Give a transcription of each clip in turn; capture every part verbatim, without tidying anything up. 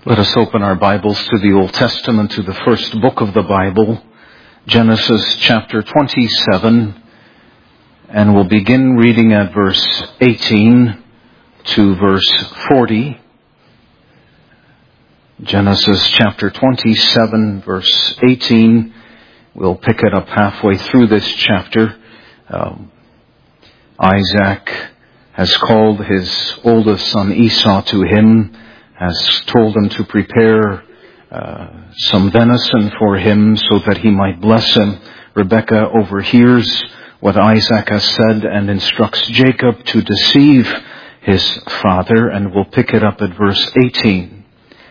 Let us open our Bibles to the Old Testament, to the first book of the Bible, Genesis chapter twenty-seven, and we'll begin reading at verse eighteen to verse forty. Genesis chapter twenty-seven, verse eighteen. We'll pick it up halfway through this chapter. Um, Isaac has called his oldest son Esau to him, has told him to prepare uh, some venison for him so that he might bless him. Rebekah overhears what Isaac has said and instructs Jacob to deceive his father, and we'll pick it up at verse eighteen.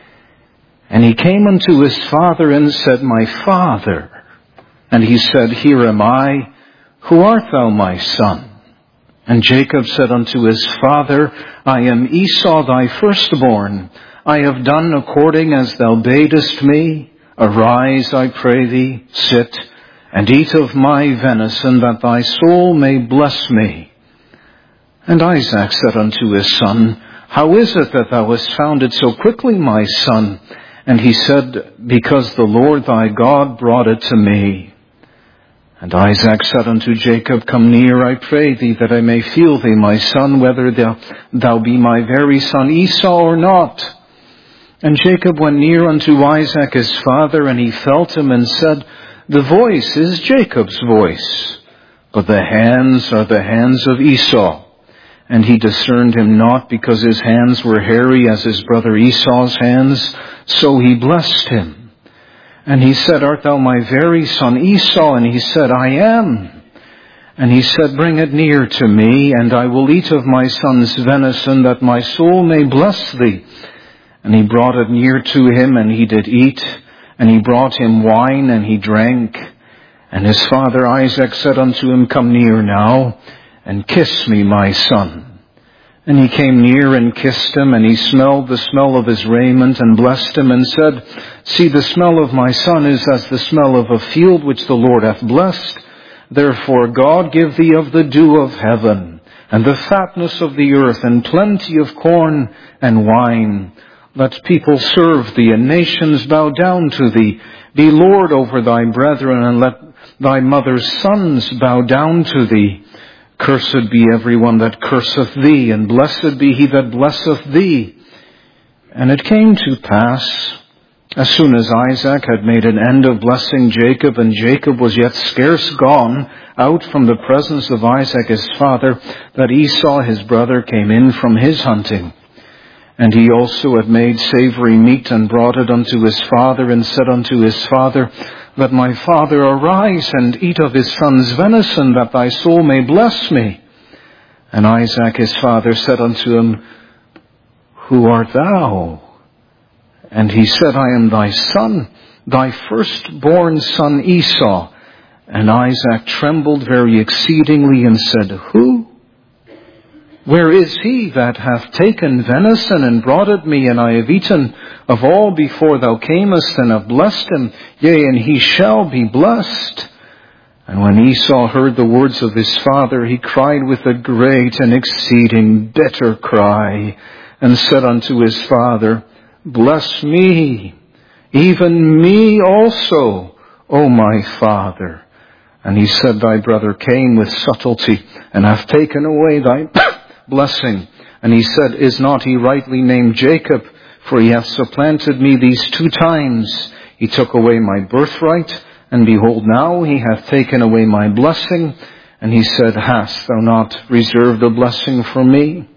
And he came unto his father and said, My father. And he said, Here am I. Who art thou, my son? And Jacob said unto his father, I am Esau thy firstborn. I have done according as thou badest me. Arise, I pray thee, sit, and eat of my venison, that thy soul may bless me. And Isaac said unto his son, How is it that thou hast found it so quickly, my son? And he said, Because the Lord thy God brought it to me. And Isaac said unto Jacob, Come near, I pray thee, that I may feel thee, my son, whether thou, thou be my very son Esau or not. And Jacob went near unto Isaac his father, and he felt him and said, The voice is Jacob's voice, but the hands are the hands of Esau. And he discerned him not, because his hands were hairy as his brother Esau's hands, so he blessed him. And he said, Art thou my very son Esau? And he said, I am. And he said, Bring it near to me, and I will eat of my son's venison, that my soul may bless thee. And he brought it near to him, and he did eat. And he brought him wine, and he drank. And his father Isaac said unto him, Come near now, and kiss me, my son. And he came near and kissed him, and he smelled the smell of his raiment, and blessed him, and said, See, the smell of my son is as the smell of a field which the Lord hath blessed. Therefore God give thee of the dew of heaven, and the fatness of the earth, and plenty of corn and wine. Let people serve thee, and nations bow down to thee. Be Lord over thy brethren, and let thy mother's sons bow down to thee. Cursed be every one that curseth thee, and blessed be he that blesseth thee. And it came to pass, as soon as Isaac had made an end of blessing Jacob, and Jacob was yet scarce gone out from the presence of Isaac his father, that Esau his brother came in from his hunting. And he also had made savory meat, and brought it unto his father, and said unto his father, Let my father arise, and eat of his son's venison, that thy soul may bless me. And Isaac his father said unto him, Who art thou? And he said, I am thy son, thy firstborn son Esau. And Isaac trembled very exceedingly, and said, Who? Where is he that hath taken venison and brought it me, and I have eaten of all before thou camest, and have blessed him? Yea, and he shall be blessed. And when Esau heard the words of his father, he cried with a great and exceeding bitter cry, and said unto his father, Bless me, even me also, O my father. And he said, Thy brother came with subtlety, and hath taken away thy blessing. And he said, Is not he rightly named Jacob? For he hath supplanted me these two times. He took away my birthright, and behold, now he hath taken away my blessing. And he said, Hast thou not reserved a blessing for me?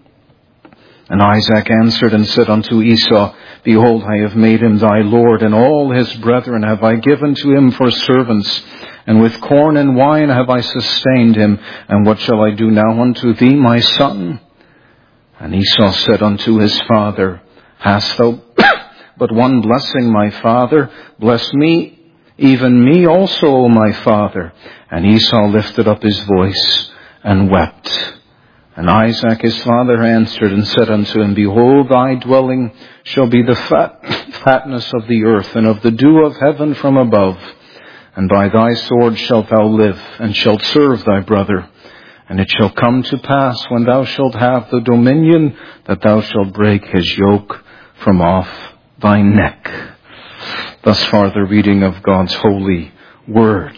And Isaac answered and said unto Esau, Behold, I have made him thy lord, and all his brethren have I given to him for servants. And with corn and wine have I sustained him. And what shall I do now unto thee, my son? And Esau said unto his father, Hast thou but one blessing, my father? Bless me, even me also, O my father. And Esau lifted up his voice and wept. And Isaac his father answered and said unto him, Behold, thy dwelling shall be the fat, fatness of the earth, and of the dew of heaven from above. And by thy sword shalt thou live, and shalt serve thy brother. And it shall come to pass, when thou shalt have the dominion, that thou shalt break his yoke from off thy neck. Thus far the reading of God's holy word.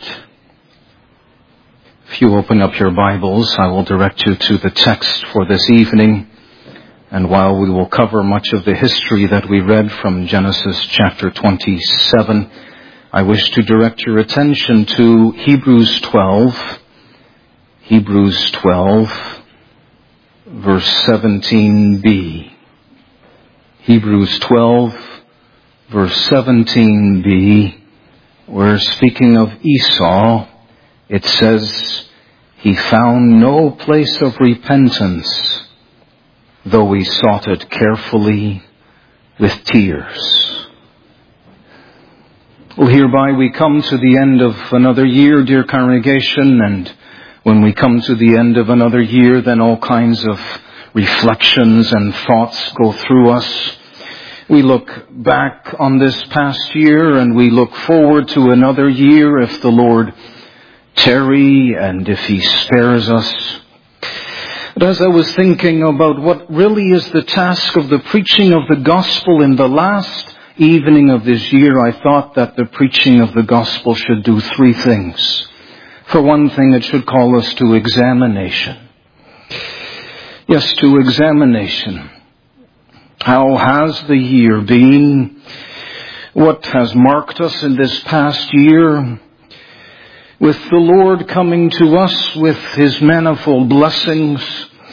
If you open up your Bibles, I will direct you to the text for this evening. And while we will cover much of the history that we read from Genesis chapter twenty-seven, I wish to direct your attention to Hebrews twelve, Hebrews twelve, verse seventeen b. Hebrews twelve, verse seventeen b, where speaking of Esau, it says, he found no place of repentance, though he sought it carefully with tears. Well, hereby we come to the end of another year, dear congregation, and when we come to the end of another year, then all kinds of reflections and thoughts go through us. We look back on this past year and we look forward to another year if the Lord tarry and if He spares us. But as I was thinking about what really is the task of the preaching of the gospel in the last evening of this year, I thought that the preaching of the gospel should do three things. For one thing, it should call us to examination. Yes, to examination. How has the year been? What has marked us in this past year? With the Lord coming to us with His manifold blessings,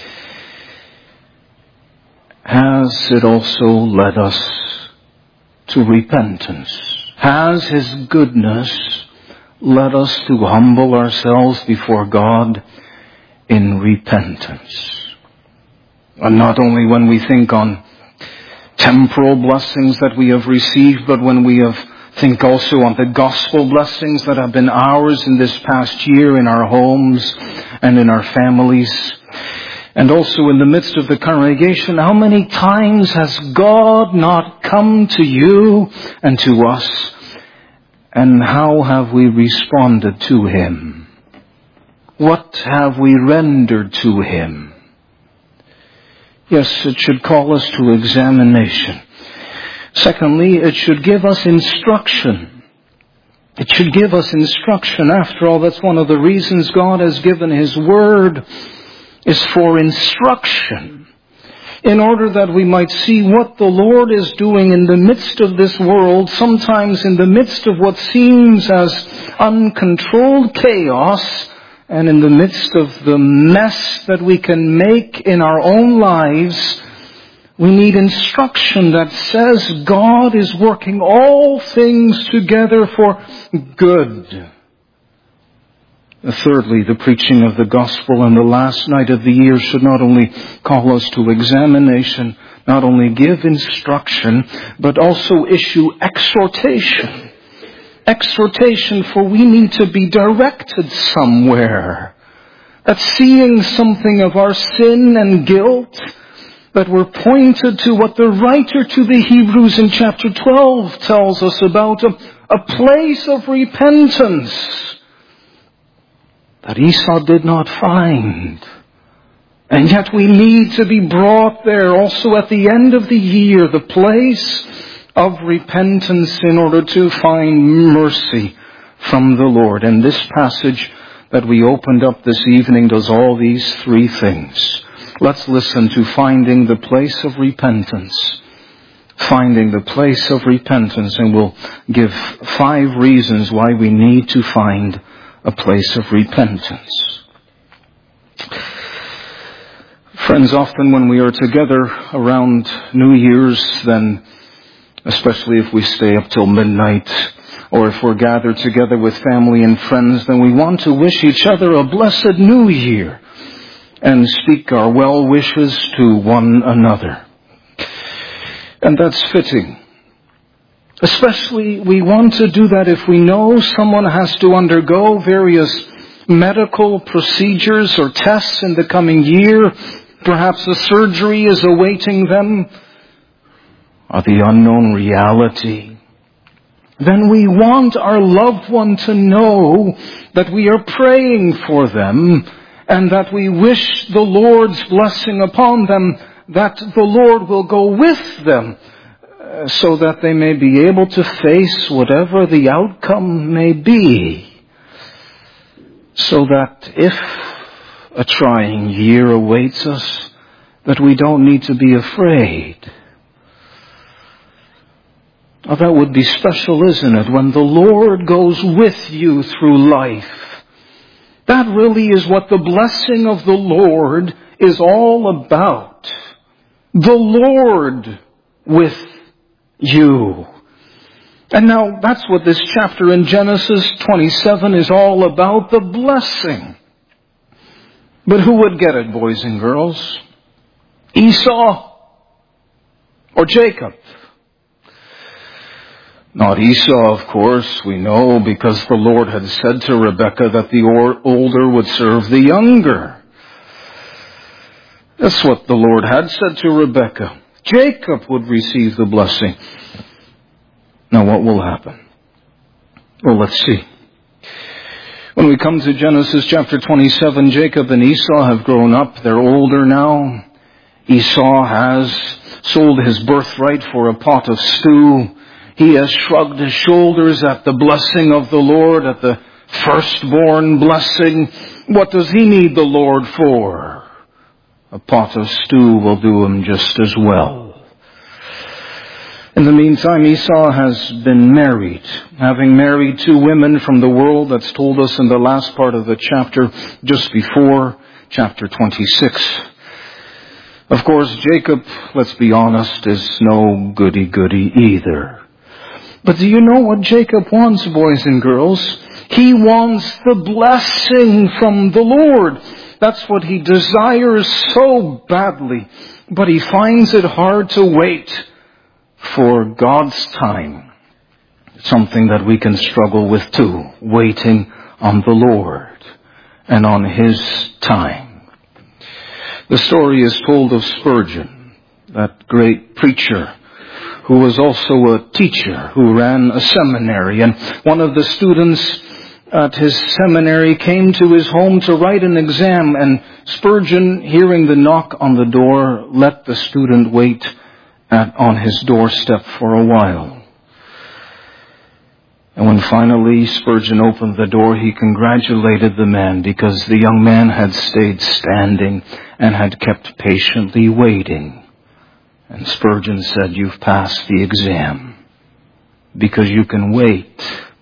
has it also led us to repentance? Has His goodness led us to humble ourselves before God in repentance? And not only when we think on temporal blessings that we have received, but when we have think also on the gospel blessings that have been ours in this past year in our homes and in our families. And also in the midst of the congregation, how many times has God not come to you and to us? And how have we responded to Him? What have we rendered to Him? Yes, it should call us to examination. Secondly, it should give us instruction. It should give us instruction. After all, that's one of the reasons God has given His Word, is for instruction. In order that we might see what the Lord is doing in the midst of this world, sometimes in the midst of what seems as uncontrolled chaos, and in the midst of the mess that we can make in our own lives, we need instruction that says God is working all things together for good. Thirdly, the preaching of the gospel on the last night of the year should not only call us to examination, not only give instruction, but also issue exhortation. Exhortation, for we need to be directed somewhere. That seeing something of our sin and guilt, that we're pointed to what the writer to the Hebrews in chapter twelve tells us about, a, a place of repentance that Esau did not find. And yet we need to be brought there also at the end of the year, the place of repentance, in order to find mercy from the Lord. And this passage that we opened up this evening does all these three things. Let's listen to finding the place of repentance. Finding the place of repentance, and we'll give five reasons why we need to find a place of repentance. Friends, often when we are together around New Year's, then especially if we stay up till midnight, or if we're gathered together with family and friends, then we want to wish each other a blessed New Year and speak our well wishes to one another. And that's fitting. Especially we want to do that if we know someone has to undergo various medical procedures or tests in the coming year. Perhaps a surgery is awaiting them, or the unknown reality. Then we want our loved one to know that we are praying for them and that we wish the Lord's blessing upon them, that the Lord will go with them uh, so that they may be able to face whatever the outcome may be, so that if a trying year awaits us, that we don't need to be afraid. Oh, that would be special, isn't it? When the Lord goes with you through life. That really is what the blessing of the Lord is all about. The Lord with you. And now that's what this chapter in Genesis twenty-seven is all about, the blessing. But who would get it, boys and girls? Esau or Jacob? Not Esau, of course, we know, because the Lord had said to Rebekah that the older would serve the younger. That's what the Lord had said to Rebekah. Jacob would receive the blessing. Now what will happen? Well, let's see. When we come to Genesis chapter twenty-seven, Jacob and Esau have grown up. They're older now. Esau has sold his birthright for a pot of stew. He has shrugged his shoulders at the blessing of the Lord, at the firstborn blessing. What does he need the Lord for? A pot of stew will do him just as well. In the meantime, Esau has been married, having married two women from the world. That's told us in the last part of the chapter, just before chapter twenty-six. Of course, Jacob, let's be honest, is no goody-goody either. But do you know what Jacob wants, boys and girls? He wants the blessing from the Lord. That's what he desires so badly. But he finds it hard to wait for God's time. Something that we can struggle with too. Waiting on the Lord and on His time. The story is told of Spurgeon, that great preacher who was also a teacher, who ran a seminary. And one of the students at his seminary came to his home to write an exam, and Spurgeon, hearing the knock on the door, let the student wait at, on his doorstep for a while. And when finally Spurgeon opened the door, he congratulated the man because the young man had stayed standing and had kept patiently waiting. And Spurgeon said, "You've passed the exam because you can wait."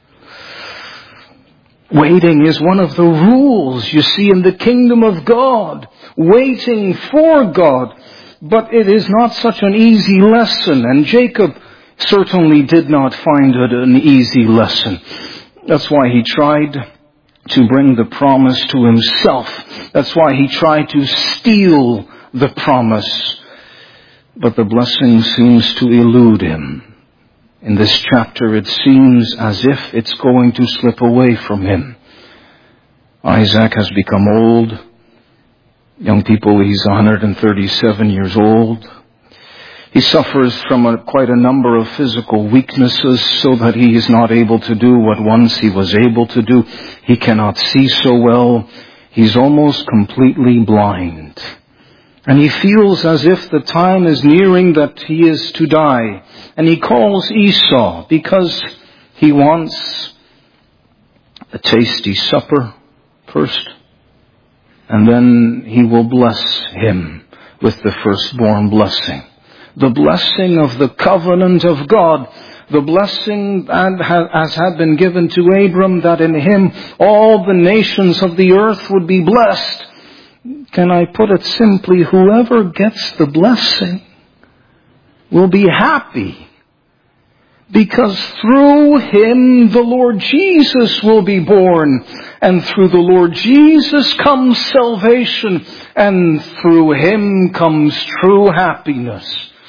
Waiting is one of the rules you see in the kingdom of God. Waiting for God. But it is not such an easy lesson. And Jacob certainly did not find it an easy lesson. That's why he tried to bring the promise to himself. That's why he tried to steal the promise. But the blessing seems to elude him. In this chapter, it seems as if it's going to slip away from him. Isaac has become old. Young people, he's one hundred thirty-seven years old. He suffers from a, quite a number of physical weaknesses so that he is not able to do what once he was able to do. He cannot see so well. He's almost completely blind. And he feels as if the time is nearing that he is to die. And he calls Esau because he wants a tasty supper first. And then he will bless him with the firstborn blessing. The blessing of the covenant of God. The blessing that as had been given to Abram, that in him all the nations of the earth would be blessed. Can I put it simply? Whoever gets the blessing will be happy. Because through him the Lord Jesus will be born. And through the Lord Jesus comes salvation. And through him comes true happiness.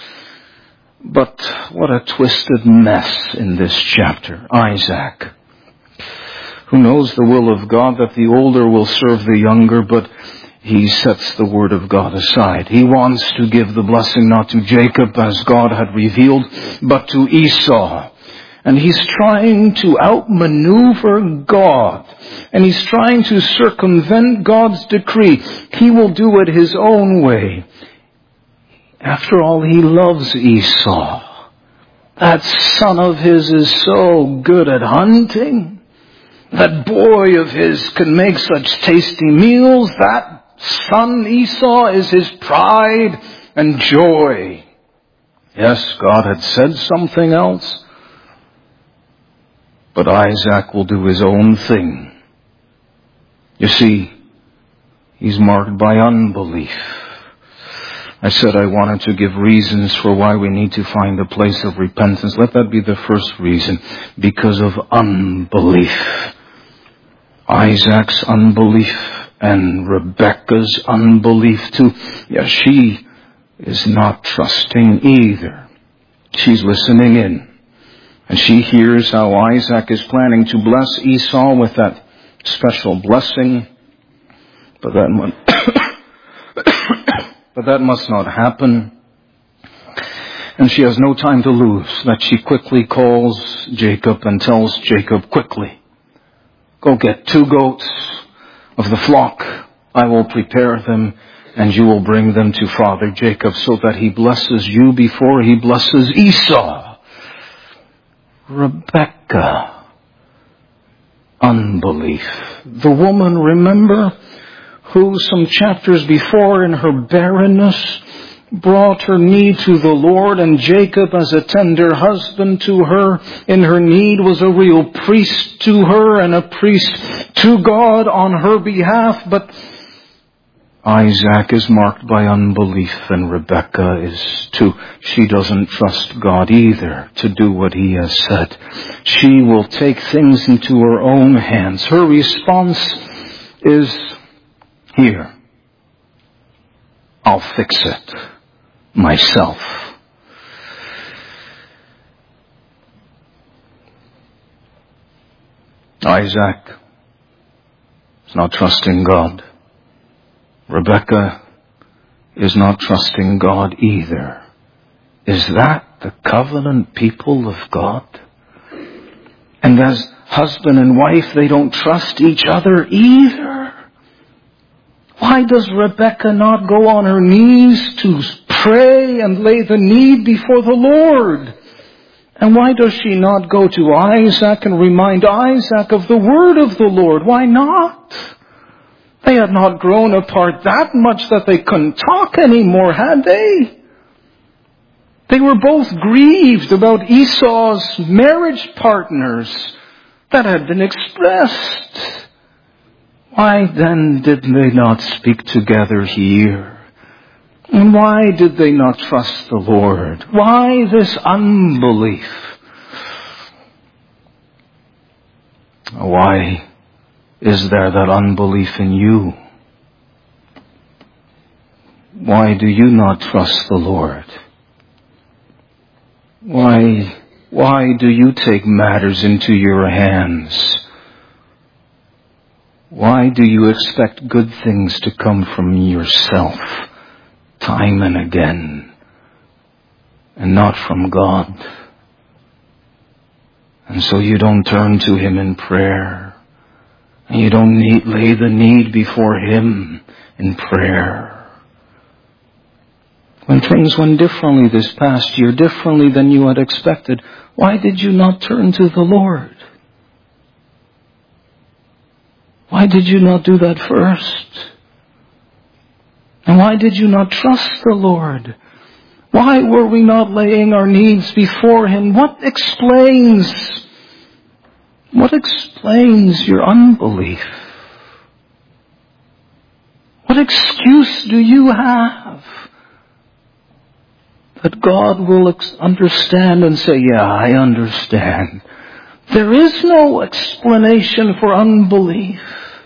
But what a twisted mess in this chapter. Isaac, who knows the will of God that the older will serve the younger, but he sets the word of God aside. He wants to give the blessing not to Jacob as God had revealed, but to Esau. And he's trying to outmaneuver God. And he's trying to circumvent God's decree. He will do it his own way. After all, he loves Esau. That son of his is so good at hunting. That boy of his can make such tasty meals. That son Esau is his pride and joy. Yes, God had said something else. But Isaac will do his own thing. You see, he's marked by unbelief. I said I wanted to give reasons for why we need to find a place of repentance. Let that be the first reason. Because of unbelief. Isaac's unbelief and Rebekah's unbelief too. Yeah, she is not trusting either. She's listening in. And she hears how Isaac is planning to bless Esau with that special blessing. But that must, but that must not happen. And she has no time to lose. That she quickly calls Jacob and tells Jacob quickly, go get two goats of the flock. I will prepare them and you will bring them to Father Jacob so that he blesses you before he blesses Esau. Rebekah. Unbelief. The woman, remember, who some chapters before in her barrenness brought her need to the Lord, and Jacob as a tender husband to her in her need was a real priest to her and a priest to God on her behalf. But Isaac is marked by unbelief, and Rebekah is too. She doesn't trust God either to do what he has said. She will take things into her own hands. Her response is, here, I'll fix it myself. Isaac is not trusting God. Rebekah is not trusting God either. Is that the covenant people of God? And as husband and wife, they don't trust each other either. Why does Rebekah not go on her knees to pray and lay the need before the Lord? And why does she not go to Isaac and remind Isaac of the word of the Lord? Why not? They had not grown apart that much that they couldn't talk anymore, had they? They were both grieved about Esau's marriage partners that had been expressed. Why then did they not speak together here? And why did they not trust the Lord? Why this unbelief? Why is there that unbelief in you? Why do you not trust the Lord? Why, why do you take matters into your hands? Why do you expect good things to come from yourself time and again and not from God? And so you don't turn to Him in prayer. And you don't need, lay the need before Him in prayer. When things went differently this past year, differently than you had expected, why did you not turn to the Lord? Why did you not do that first? And why did you not trust the Lord? Why were we not laying our needs before Him? What explains, what explains your unbelief? What excuse do you have that God will understand and say, yeah, I understand? There is no explanation for unbelief.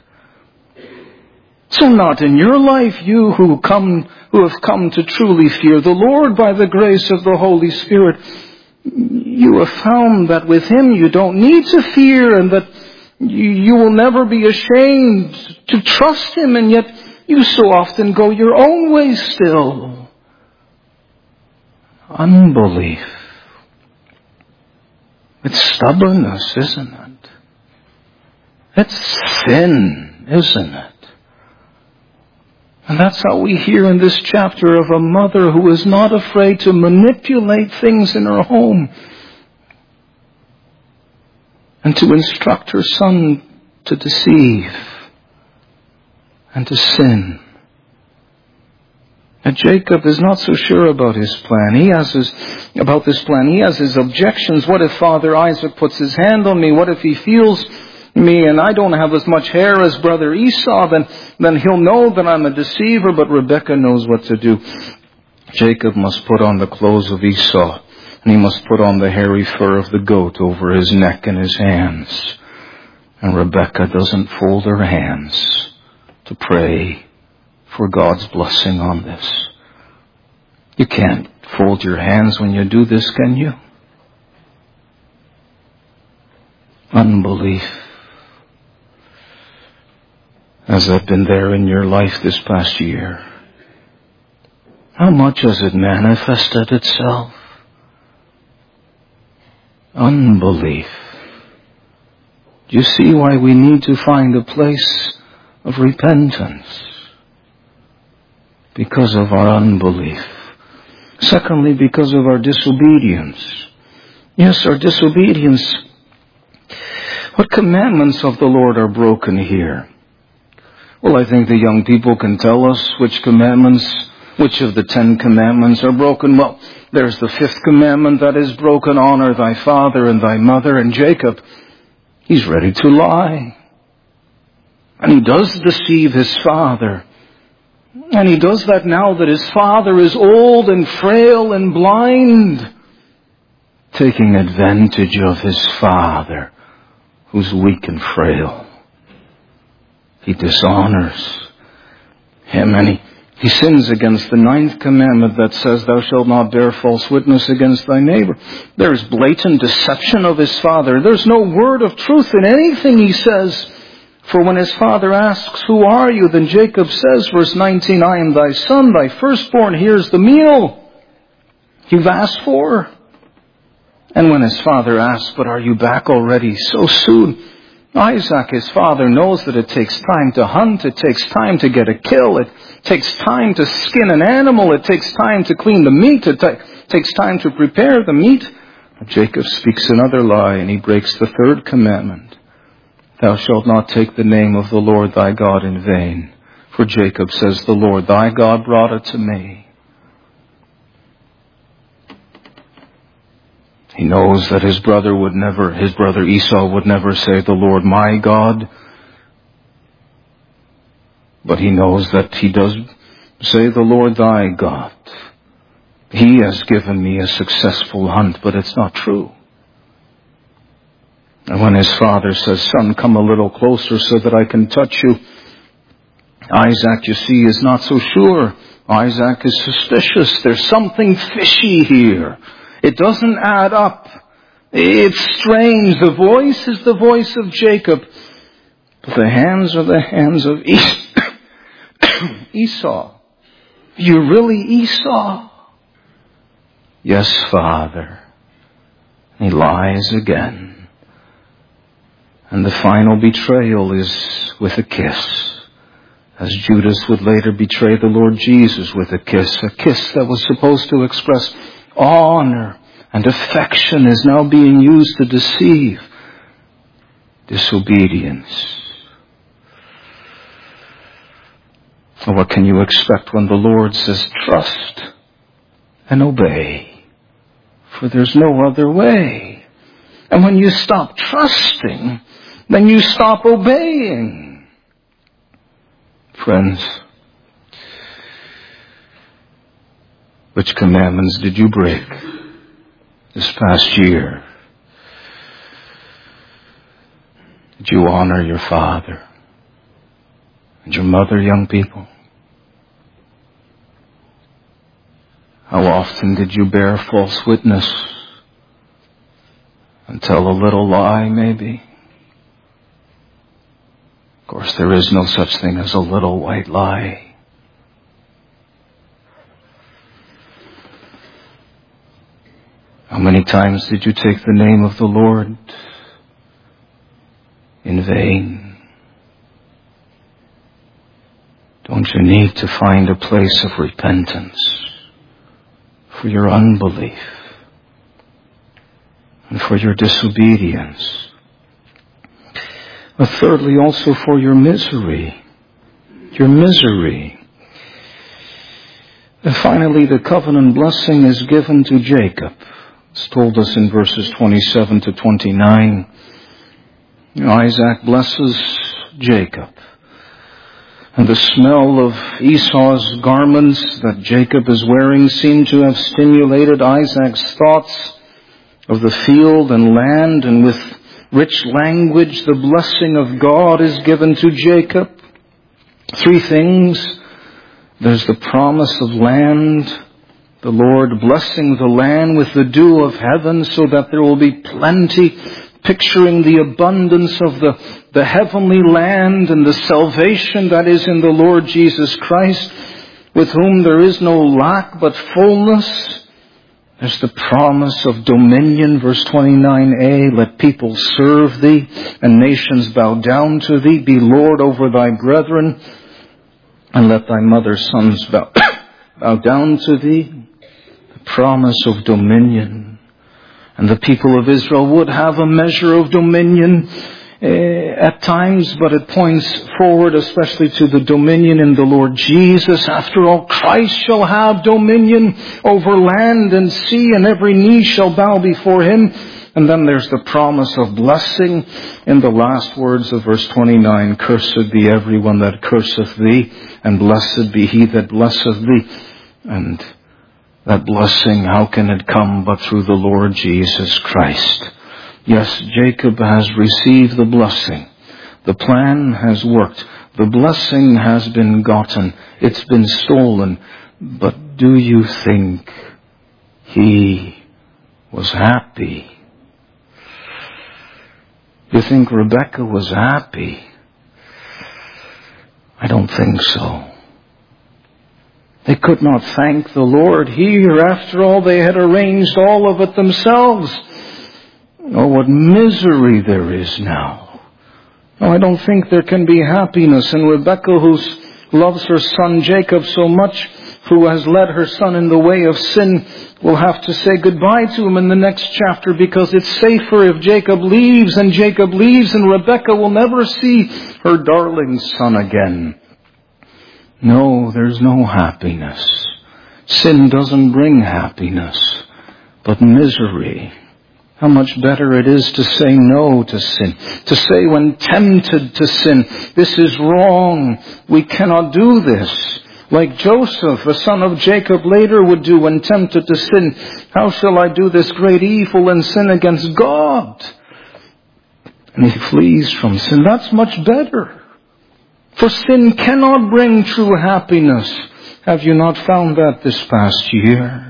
So not in your life, you who come, who have come to truly fear the Lord by the grace of the Holy Spirit, you have found that with Him you don't need to fear, and that you, you will never be ashamed to trust Him, and yet you so often go your own way still. Unbelief. It's stubbornness, isn't it? It's sin, isn't it? And that's how we hear in this chapter of a mother who is not afraid to manipulate things in her home and to instruct her son to deceive and to sin. And Jacob is not so sure about his plan. He has his, about this plan. He has his objections. What if Father Isaac puts his hand on me? What if he feels me and I don't have as much hair as brother Esau? Then, then he'll know that I'm a deceiver, but Rebekah knows what to do. Jacob must put on the clothes of Esau, and he must put on the hairy fur of the goat over his neck and his hands. And Rebekah doesn't fold her hands to pray for God's blessing on this. You can't fold your hands when you do this, can you? Unbelief. Has that been there in your life this past year? How much has it manifested itself? Unbelief. Do you see why we need to find a place of repentance? Because of our unbelief. Secondly, because of our disobedience. Yes, our disobedience. What commandments of the Lord are broken here? Well, I think the young people can tell us which commandments, which of the Ten Commandments are broken. Well, there's the fifth commandment that is broken, honor thy father and thy mother. And Jacob, he's ready to lie. And he does deceive his father. And he does that now that his father is old and frail and blind, taking advantage of his father, who's weak and frail. He dishonors him, and he, he sins against the ninth commandment that says, thou shalt not bear false witness against thy neighbor. There's blatant deception of his father. There's no word of truth in anything he says. For when his father asks, who are you? Then Jacob says, verse nineteen, I am thy son, thy firstborn. Here's the meal you've asked for. And when his father asks, but are you back already so soon? Isaac, his father, knows that it takes time to hunt. It takes time to get a kill. It takes time to skin an animal. It takes time to clean the meat. It t- takes time to prepare the meat. Jacob speaks another lie, and he breaks the third commandment. Thou shalt not take the name of the Lord thy God in vain. For Jacob says, the Lord thy God brought it to me. He knows that his brother would never, his brother Esau would never say, the Lord my God. But he knows that he does say, the Lord thy God. He has given me a successful hunt, but it's not true. And when his father says, son, come a little closer so that I can touch you, Isaac, you see, is not so sure. Isaac is suspicious. There's something fishy here. It doesn't add up. It's strange. The voice is the voice of Jacob, but the hands are the hands of Esau. You're really Esau? Yes, Father. He lies again. And the final betrayal is with a kiss, as Judas would later betray the Lord Jesus with a kiss. A kiss that was supposed to express honor and affection is now being used to deceive. Disobedience. So what can you expect when the Lord says, trust and obey? For there's no other way. And when you stop trusting, then you stop obeying. Friends, which commandments did you break this past year? Did you honor your father and your mother, young people? How often did you bear false witness and tell a little lie, maybe? Of course, there is no such thing as a little white lie. How many times did you take the name of the Lord in vain? Don't you need to find a place of repentance for your unbelief and for your disobedience? but thirdly also for your misery. Your misery. And finally, the covenant blessing is given to Jacob. It's told us in verses twenty-seven to twenty-nine. Isaac blesses Jacob. And the smell of Esau's garments that Jacob is wearing seemed to have stimulated Isaac's thoughts of the field and land, and with rich language the blessing of God is given to Jacob. Three things. There's the promise of land, the Lord blessing the land with the dew of heaven so that there will be plenty, picturing the abundance of the, the heavenly land and the salvation that is in the Lord Jesus Christ, with whom there is no lack but fullness. There's the promise of dominion, verse twenty-nine a, let people serve thee and nations bow down to thee, be Lord over thy brethren, and let thy mother's sons bow, bow down to thee. The promise of dominion. And the people of Israel would have a measure of dominion uh, at times, but it points forward especially to the dominion in the Lord Jesus. After all, Christ shall have dominion over land and sea, and every knee shall bow before him. And then there's the promise of blessing in the last words of verse twenty-nine. Cursed be everyone that curseth thee, and blessed be he that blesseth thee. And that blessing, how can it come but through the Lord Jesus Christ? Yes, Jacob has received the blessing. The plan has worked. The blessing has been gotten. It's been stolen. But do you think he was happy? You think Rebekah was happy? I don't think so. They could not thank the Lord here. After all, they had arranged all of it themselves. Oh, what misery there is now. No, I don't think there can be happiness. And Rebekah, who loves her son Jacob so much, who has led her son in the way of sin, will have to say goodbye to him in the next chapter, because it's safer if Jacob leaves, and Jacob leaves, and Rebekah will never see her darling son again. No, there's no happiness. Sin doesn't bring happiness, but misery. How much better it is to say no to sin. To say when tempted to sin, this is wrong. We cannot do this. Like Joseph, the son of Jacob, later would do when tempted to sin. How shall I do this great evil and sin against God? And he flees from sin. That's much better. For sin cannot bring true happiness. Have you not found that this past year?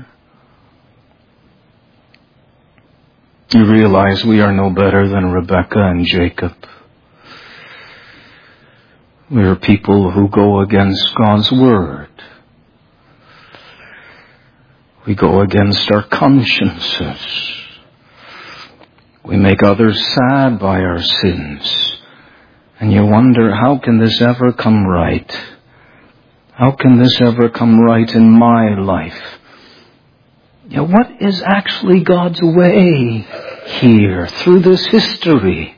You realize we are no better than Rebekah and Jacob. We are people who go against God's word. We go against our consciences. We make others sad by our sins. And you wonder, how can this ever come right? How can this ever come right in my life? Yeah, what is actually God's way here through this history?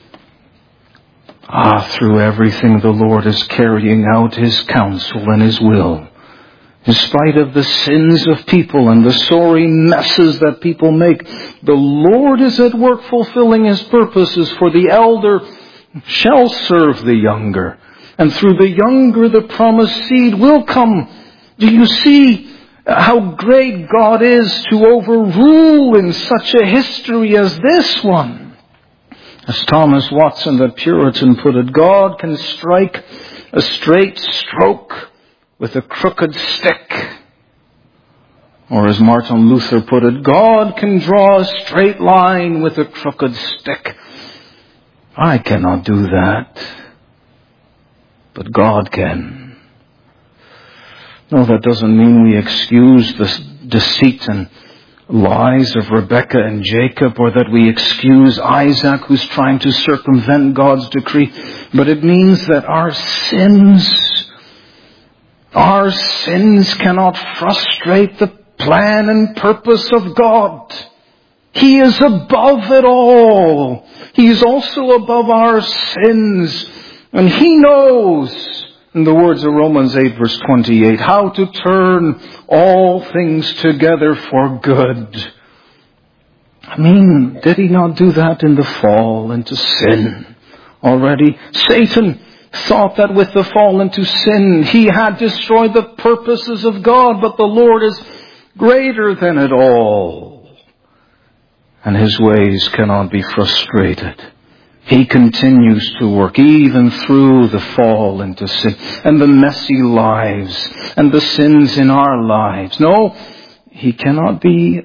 Ah, through everything the Lord is carrying out His counsel and His will. In spite of the sins of people and the sorry messes that people make, the Lord is at work fulfilling His purposes, for the elder shall serve the younger. And through the younger the promised seed will come. Do you see how great God is to overrule in such a history as this one? As Thomas Watson, the Puritan, put it, God can strike a straight stroke with a crooked stick. Or as Martin Luther put it, God can draw a straight line with a crooked stick. I cannot do that, but God can. No, that doesn't mean we excuse the deceit and lies of Rebekah and Jacob, or that we excuse Isaac who's trying to circumvent God's decree. But it means that our sins, our sins cannot frustrate the plan and purpose of God. He is above it all. He is also above our sins. And He knows, in the words of Romans eight verse twenty-eight, how to turn all things together for good. I mean, did He not do that in the fall into sin already? Satan thought that with the fall into sin, he had destroyed the purposes of God, but the Lord is greater than it all. And His ways cannot be frustrated. He continues to work even through the fall into sin and the messy lives and the sins in our lives. No, He cannot be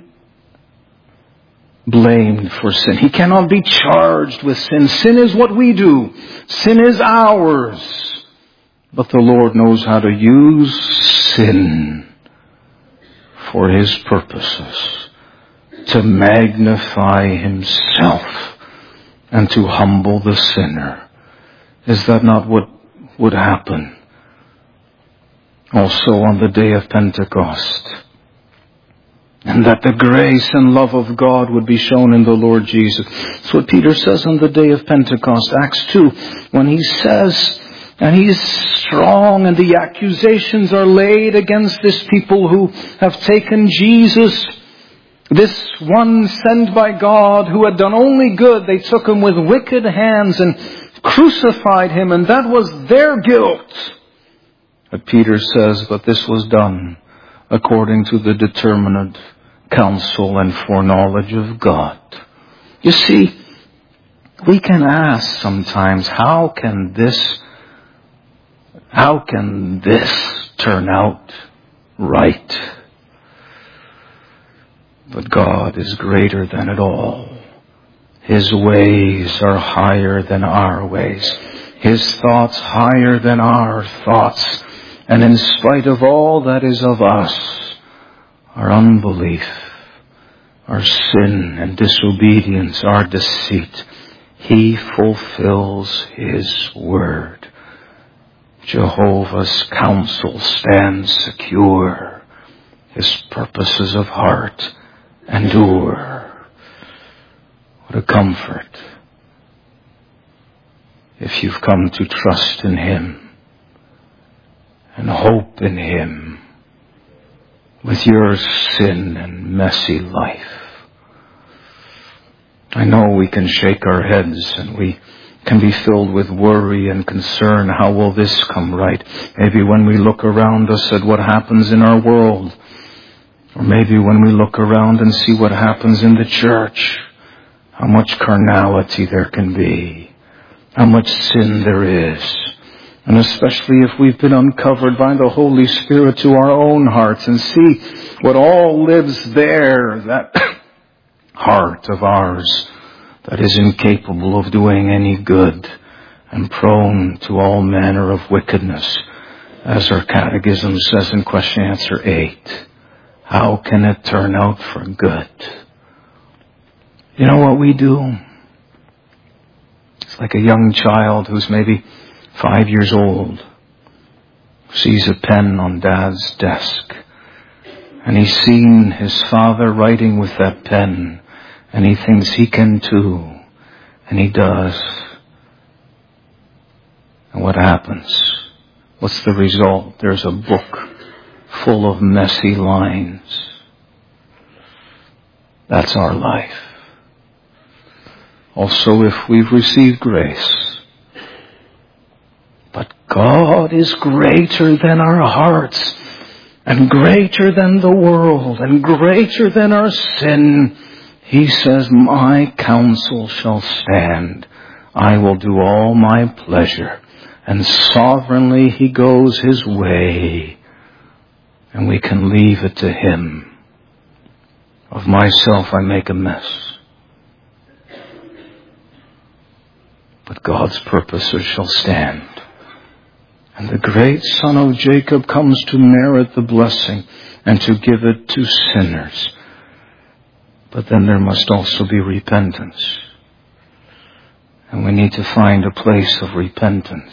blamed for sin. He cannot be charged with sin. Sin is what we do. Sin is ours. But the Lord knows how to use sin for His purposes, to magnify Himself and to humble the sinner. Is that not what would happen also on the day of Pentecost? And that the grace and love of God would be shown in the Lord Jesus. That's what Peter says on the day of Pentecost, Acts two, when he says, and he is strong and the accusations are laid against this people who have taken Jesus, this one sent by God who had done only good. They took Him with wicked hands and crucified Him, and that was their guilt. But Peter says, but this was done according to the determinate counsel and foreknowledge of God. You see, we can ask sometimes, how can this, how can this turn out right? But God is greater than it all. His ways are higher than our ways. His thoughts higher than our thoughts. And in spite of all that is of us, our unbelief, our sin and disobedience, our deceit, He fulfills His word. Jehovah's counsel stands secure. His purposes of heart endure. What a comfort if you've come to trust in Him and hope in Him with your sin and messy life. I know we can shake our heads and we can be filled with worry and concern. How will this come right? Maybe when we look around us at what happens in our world, or maybe when we look around and see what happens in the church, how much carnality there can be, how much sin there is. And especially if we've been uncovered by the Holy Spirit to our own hearts and see what all lives there, that heart of ours that is incapable of doing any good and prone to all manner of wickedness. As our catechism says in question answer eight, how can it turn out for good? You know what we do? It's like a young child who's maybe five years old, sees a pen on Dad's desk, and he's seen his father writing with that pen, and he thinks he can too, and he does. And what happens? What's the result? There's a book full of messy lines. That's our life. Also, if we've received grace, but God is greater than our hearts, and greater than the world, and greater than our sin. He says, my counsel shall stand. I will do all my pleasure. And sovereignly He goes His way. And we can leave it to Him. Of myself I make a mess. But God's purposes shall stand. And the great Son of Jacob comes to merit the blessing and to give it to sinners. But then there must also be repentance. And we need to find a place of repentance.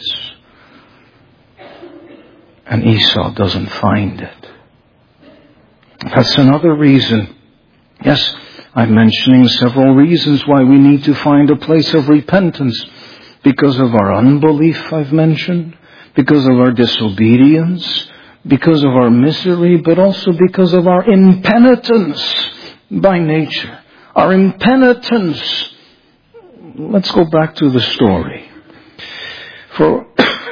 And Esau doesn't find it. That's another reason. Yes, I'm mentioning several reasons why we need to find a place of repentance. Because of our unbelief, I've mentioned. Because of our disobedience. Because of our misery. But also because of our impenitence by nature. Our impenitence. Let's go back to the story. For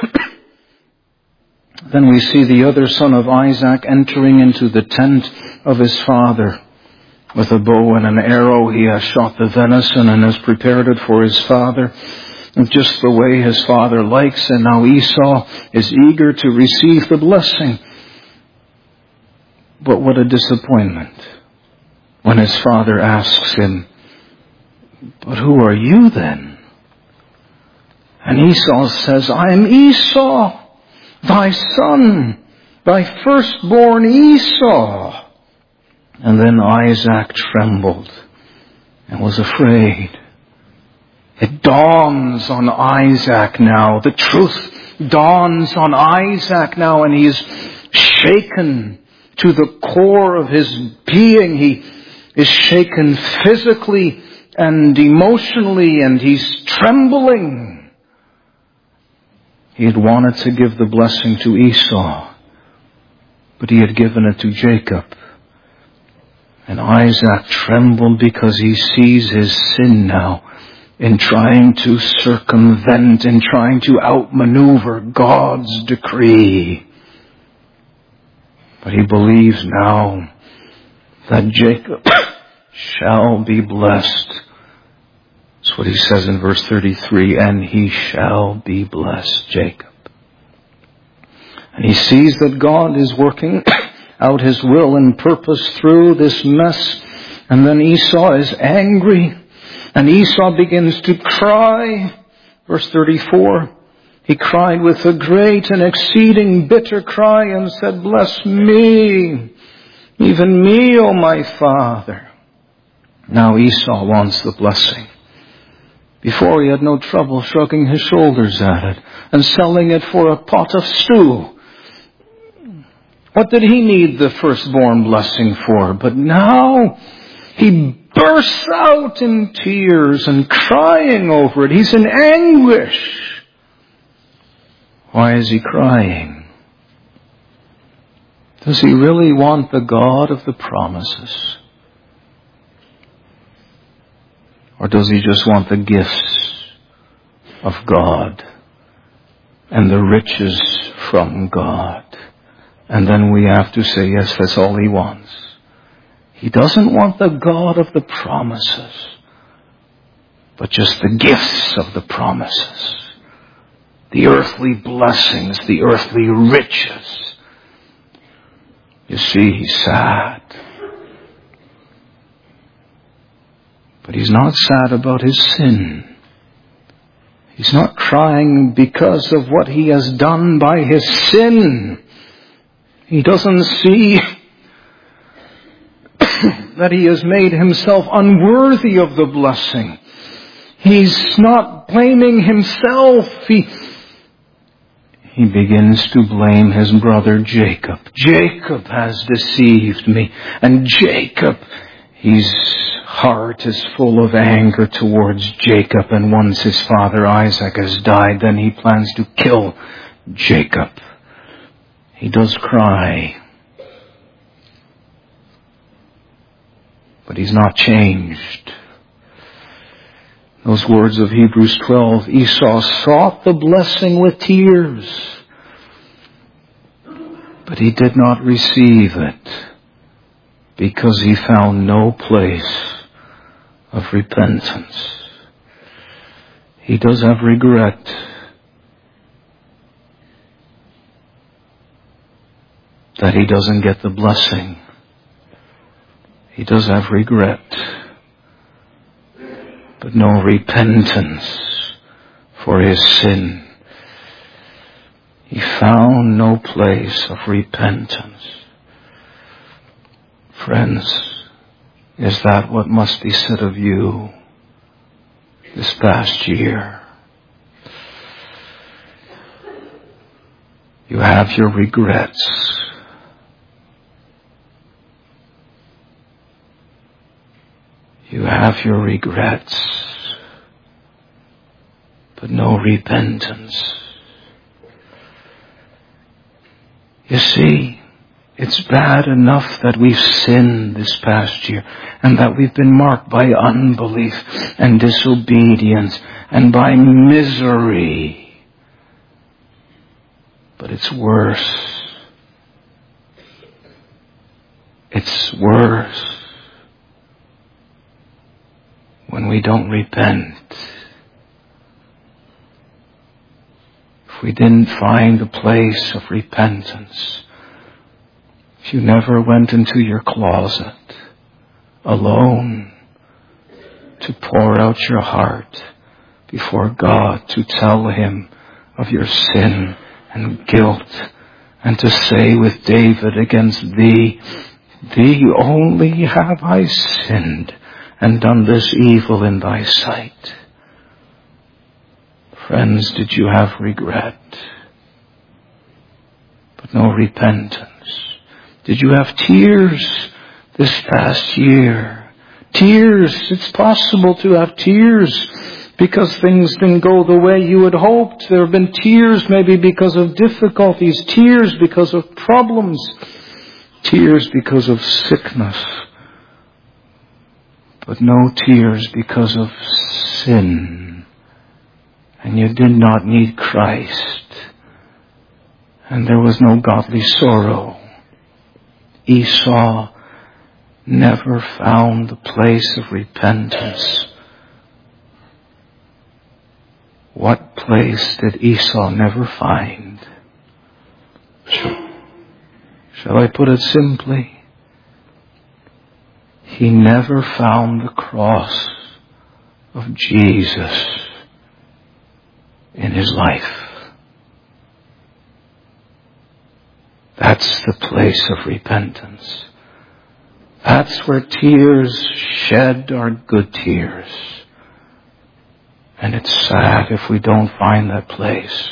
then we see the other son of Isaac entering into the tent of his father. With a bow and an arrow, he has shot the venison and has prepared it for his father, just the way his father likes. And now Esau is eager to receive the blessing. But what a disappointment when his father asks him, "But who are you then?" And Esau says, "I am Esau, thy son, thy firstborn Esau." And then Isaac trembled and was afraid. It dawns on Isaac now. The truth dawns on Isaac now, and he is shaken to the core of his being. He is shaken physically and emotionally, and he's trembling. He had wanted to give the blessing to Esau, but he had given it to Jacob. And Isaac trembled because he sees his sin now in trying to circumvent, in trying to outmaneuver God's decree. But he believes now that Jacob shall be blessed. That's what he says in verse thirty-three, and he shall be blessed, Jacob. And he sees that God is working out his will and purpose through this mess. And then Esau is angry. And Esau begins to cry. Verse thirty-four. He cried with a great and exceeding bitter cry and said, "Bless me, even me, O my father." Now Esau wants the blessing. Before he had no trouble shrugging his shoulders at it and selling it for a pot of stew. What did he need the firstborn blessing for? But now he bursts out in tears and crying over it. He's in anguish. Why is he crying? Does he really want the God of the promises? Or does he just want the gifts of God and the riches from God? And then we have to say, yes, that's all he wants. He doesn't want the God of the promises, but just the gifts of the promises. The earthly blessings, the earthly riches. You see, he's sad. But he's not sad about his sin. He's not crying because of what he has done by his sin. He doesn't see that he has made himself unworthy of the blessing. He's not blaming himself. He, he begins to blame his brother Jacob. Jacob has deceived me. And Jacob, his heart is full of anger towards Jacob. And once his father Isaac has died, then he plans to kill Jacob. He does cry. But he's not changed. Those words of Hebrews twelve, Esau sought the blessing with tears, but he did not receive it because he found no place of repentance. He does have regret. That he doesn't get the blessing. He does have regret, but no repentance for his sin. He found no place of repentance. Friends, is that what must be said of you this past year? You have your regrets. You have your regrets, but no repentance. You see, it's bad enough that we've sinned this past year and that we've been marked by unbelief and disobedience and by misery. But it's worse. It's worse when we don't repent. If we didn't find a place of repentance, if you never went into your closet alone to pour out your heart before God, to tell Him of your sin and guilt, and to say with David, against Thee, Thee only have I sinned and done this evil in Thy sight. Friends, did you have regret, but no repentance? Did you have tears this past year? Tears. It's possible to have tears because things didn't go the way you had hoped. There have been tears maybe because of difficulties, tears because of problems, tears because of sickness, but no tears because of sin. And you did not need Christ, and there was no godly sorrow. Esau never found the place of repentance. What place did Esau never find? Shall I put it simply? He never found the cross of Jesus in his life. That's the place of repentance. That's where tears shed are good tears. And it's sad if we don't find that place.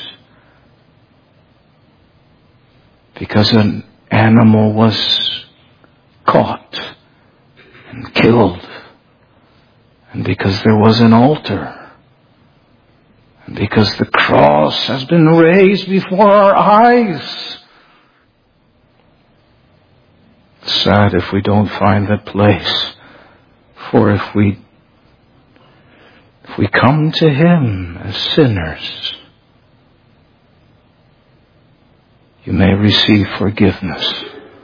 Because an animal was caught and killed. And because there was an altar. And because the cross has been raised before our eyes. It's sad if we don't find that place. For if we if we come to Him as sinners, you may receive forgiveness.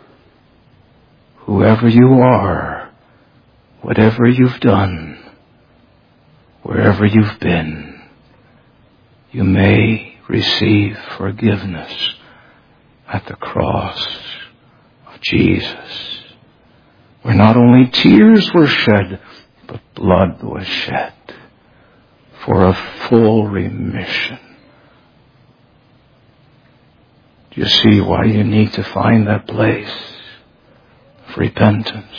Whoever you are, whatever you've done, wherever you've been, you may receive forgiveness at the cross of Jesus, where not only tears were shed, but blood was shed for a full remission. Do you see why you need to find that place of repentance?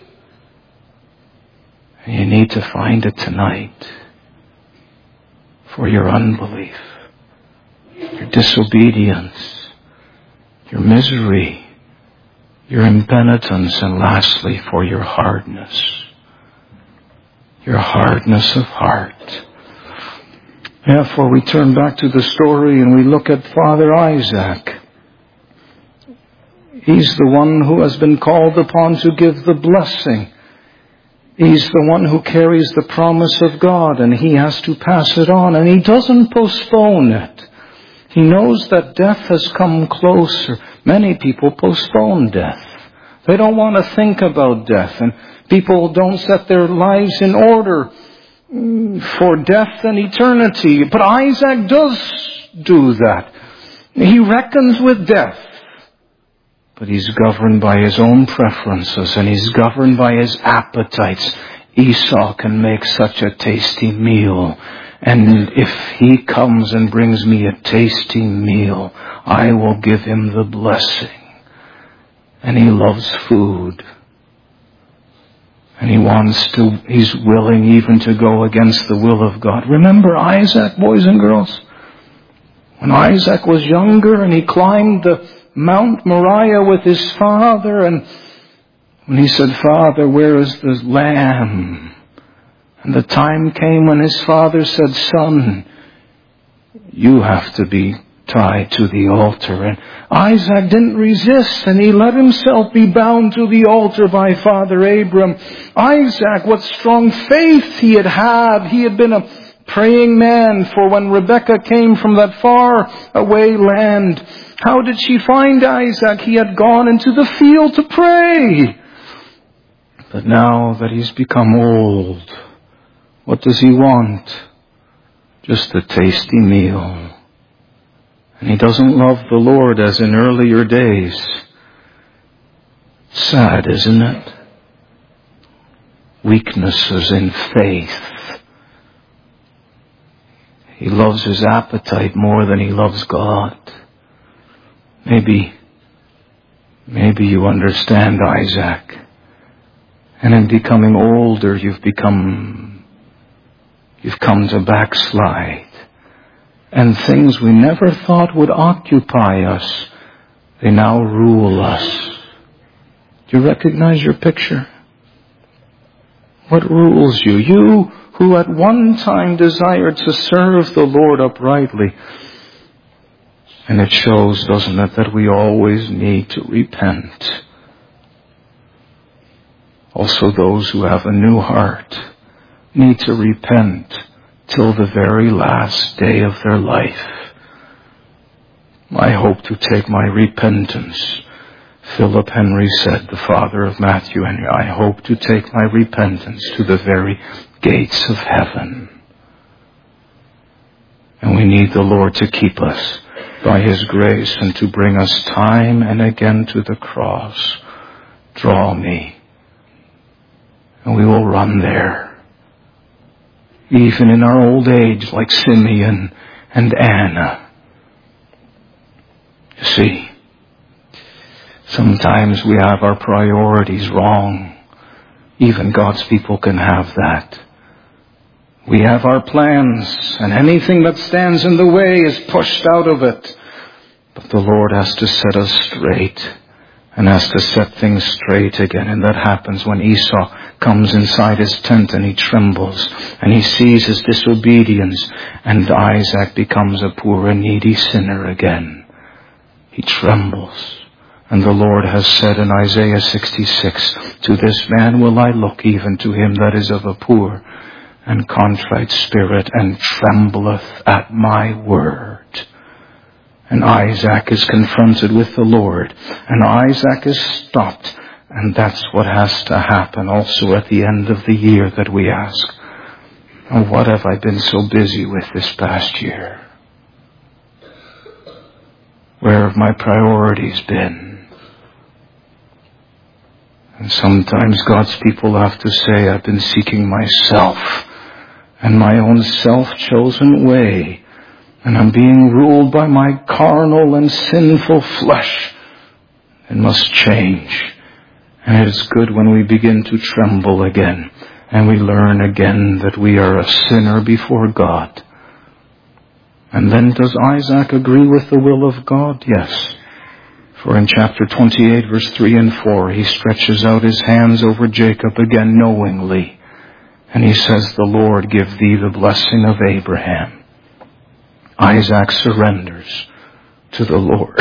And you need to find it tonight for your unbelief, your disobedience, your misery, your impenitence, and lastly, for your hardness. Your hardness of heart. Therefore, we turn back to the story and we look at Father Isaac. He's the one who has been called upon to give the blessing. He's the one who carries the promise of God, and he has to pass it on, and he doesn't postpone it. He knows that death has come closer. Many people postpone death. They don't want to think about death, and people don't set their lives in order for death and eternity. But Isaac does do that. He reckons with death. But he's governed by his own preferences, and he's governed by his appetites. Esau can make such a tasty meal. And if he comes and brings me a tasty meal, I will give him the blessing. And he loves food. And he wants to, he's willing even to go against the will of God. Remember Isaac, boys and girls? When Isaac was younger and he climbed the Mount Moriah with his father, and when he said, "Father, where is the lamb?" And the time came when his father said, "Son, you have to be tied to the altar." And Isaac didn't resist, and he let himself be bound to the altar by Father Abram. Isaac, what strong faith he had had. He had been a praying man, for when Rebekah came from that far away land, how did she find Isaac? He had gone into the field to pray. But now that he's become old, what does he want? Just a tasty meal. And he doesn't love the Lord as in earlier days. Sad, isn't it? Weaknesses in faith. He loves his appetite more than he loves God. Maybe, maybe you understand Isaac. And in becoming older, you've become, you've come to backslide. And things we never thought would occupy us, they now rule us. Do you recognize your picture? What rules you? You who at one time desired to serve the Lord uprightly. And it shows, doesn't it, that we always need to repent. Also, those who have a new heart need to repent till the very last day of their life. I hope to take my repentance. Philip Henry said, the father of Matthew Henry, I hope to take my repentance to the very gates of heaven. And we need the Lord to keep us by His grace and to bring us time and again to the cross. Draw me, and we will run there. Even in our old age, like Simeon and Anna. You see, sometimes we have our priorities wrong. Even God's people can have that. We have our plans, and anything that stands in the way is pushed out of it. But the Lord has to set us straight, and has to set things straight again. And that happens when Esau comes inside his tent and he trembles, and he sees his disobedience, and Isaac becomes a poor and needy sinner again. He trembles. And the Lord has said in Isaiah sixty-six, to this man will I look, even to him that is of a poor and contrite spirit, and trembleth at my word. And Isaac is confronted with the Lord, and Isaac is stopped. And that's what has to happen also at the end of the year, that we ask, oh, what have I been so busy with this past year? Where have my priorities been? And sometimes God's people have to say, I've been seeking myself and my own self-chosen way, and I'm being ruled by my carnal and sinful flesh. It must change. And it is good when we begin to tremble again, and we learn again that we are a sinner before God. And then does Isaac agree with the will of God? Yes. For in chapter twenty-eight, verse three and four, he stretches out his hands over Jacob again knowingly. And he says, the Lord give thee the blessing of Abraham. Isaac surrenders to the Lord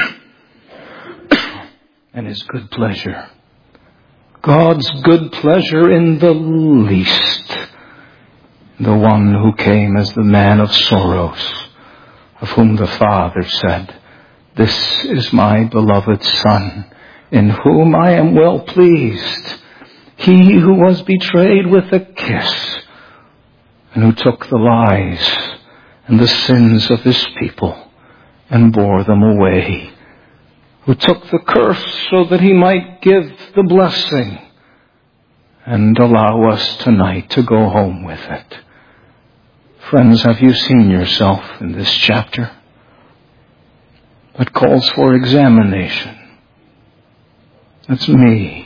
and His good pleasure. God's good pleasure in the least. The one who came as the man of sorrows, of whom the Father said, this is my beloved Son, in whom I am well pleased. He who was betrayed with a kiss, and who took the lies and the sins of His people and bore them away, who took the curse so that He might give the blessing and allow us tonight to go home with it. Friends, have you seen yourself in this chapter? That calls for examination. That's me,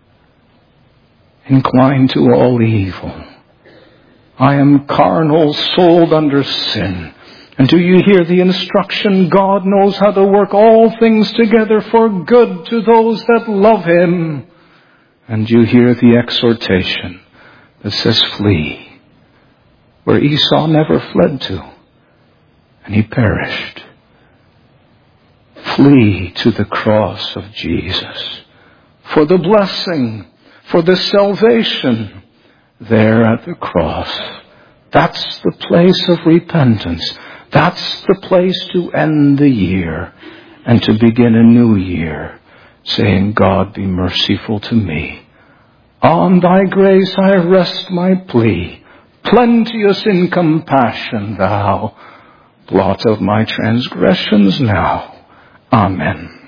inclined to all evil. I am carnal, sold under sin. And do you hear the instruction? God knows how to work all things together for good to those that love Him. And you hear the exhortation that says, flee. where Esau never fled to, and he perished. Flee to the cross of Jesus for the blessing, for the salvation there at the cross. That's the place of repentance. That's the place to end the year and to begin a new year, saying, God, be merciful to me. On thy grace I rest my plea. Plenteous in compassion thou, blot out my transgressions now. Amen.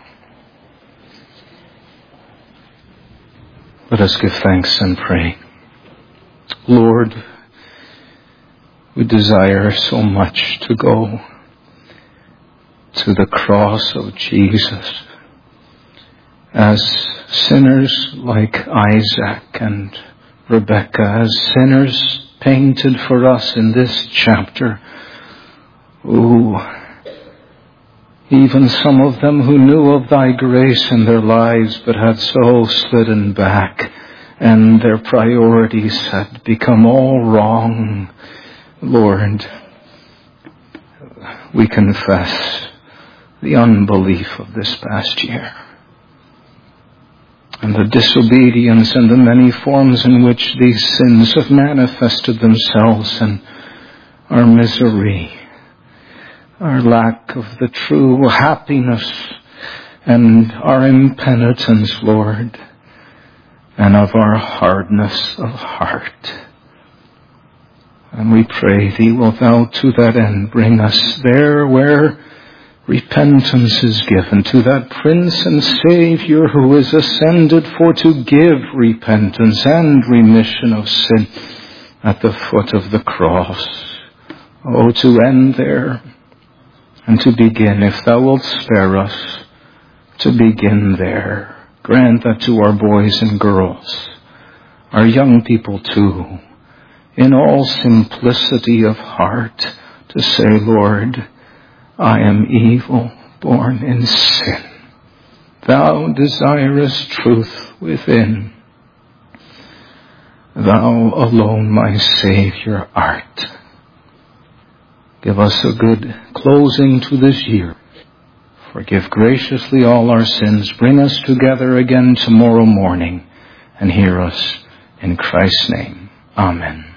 Let us give thanks and pray. Lord, we desire so much to go to the cross of Jesus as sinners like Isaac and Rebekah, as sinners painted for us in this chapter, who even some of them who knew of thy grace in their lives but had so slidden back and their priorities had become all wrong. Lord, we confess the unbelief of this past year and the disobedience and the many forms in which these sins have manifested themselves, and our misery, our lack of the true happiness, and our impenitence, Lord, and of our hardness of heart. And we pray thee, wilt thou to that end bring us there where repentance is given, to that Prince and Savior who is ascended for to give repentance and remission of sin at the foot of the cross. Oh, to end there and to begin, if thou wilt spare us, to begin there. Grant that to our boys and girls, our young people too, in all simplicity of heart, to say, Lord, I am evil, born in sin. Thou desirest truth within. Thou alone, my Savior, art. Give us a good closing to this year. Forgive graciously all our sins. Bring us together again tomorrow morning, and hear us in Christ's name. Amen.